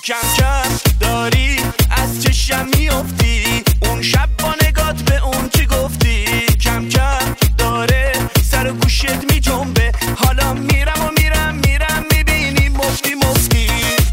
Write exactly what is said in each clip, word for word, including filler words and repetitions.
کم کم داری از چشم میافتی، اون شب با نگات به اون چی گفتی. کم کم داره سر گوشت می جنبه، حالا میرم و میرم میرم میبینی مفتی مفتی.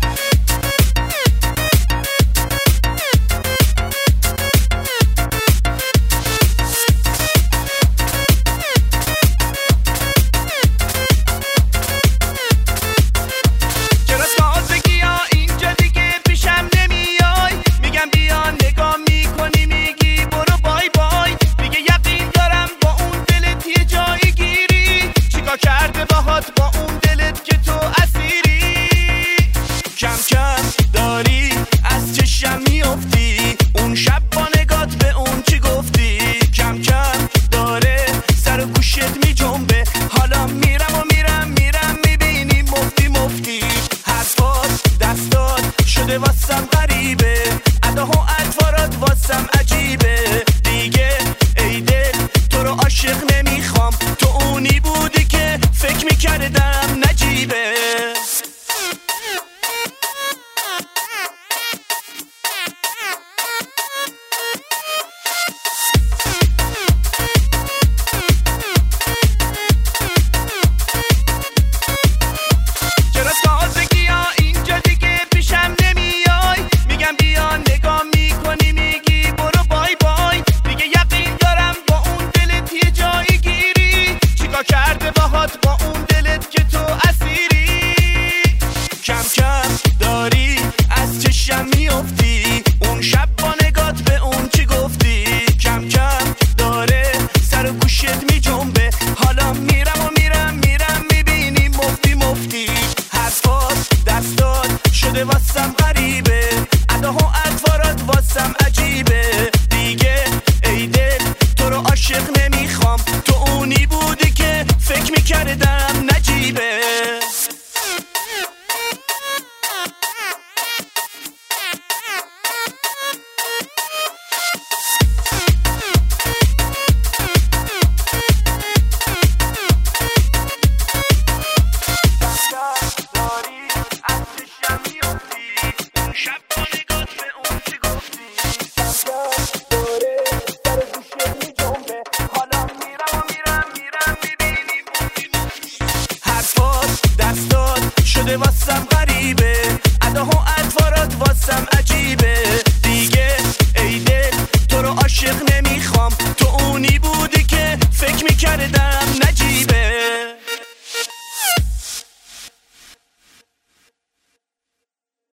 کرده باهات با اون دلت که تو اسیری. کم کم داری از چشم میافتی، اون شب با نگات به اون چی گفتی. کم کم داره سر گوشت می جنبه، حالا میرم و میرم میرم میبینی مفتی مفتی. حرفات دستات شده واسم غریبه، اداها ادوارات واسم عجیبه. دیگه ای دل تو رو عاشق نمیخوام، تو اونی بودی که فکر میکردم نجیبه. چرا تازگی ها اینجا دیگه پیشم نمیای؟ میگم بیا نگاه میکنی میگی برو بای بای. دیگه یقین دارم با اون دلت یه جایی گیری، چیکار کرده باهات با اون دلت که تو اسیری. کم کم داری از چشم میافتی، اون شب با نگات به اون چی گفتی. کم کم داره سر گوشت می جنبه، حالا میرم و میرم میرم میبینی مفتی مفتی. حرفات دستات شده واسم غریبه، اداها ادوارات واسم عجیبه. دیگه ای دل تو رو عاشق نمیخوام، تو اونی بودی که فکر میکردم نجیبه. شده واسم غریبه، اداها ادوارات واسم عجیبه. دیگه ای دل تو رو عاشق نمیخوام،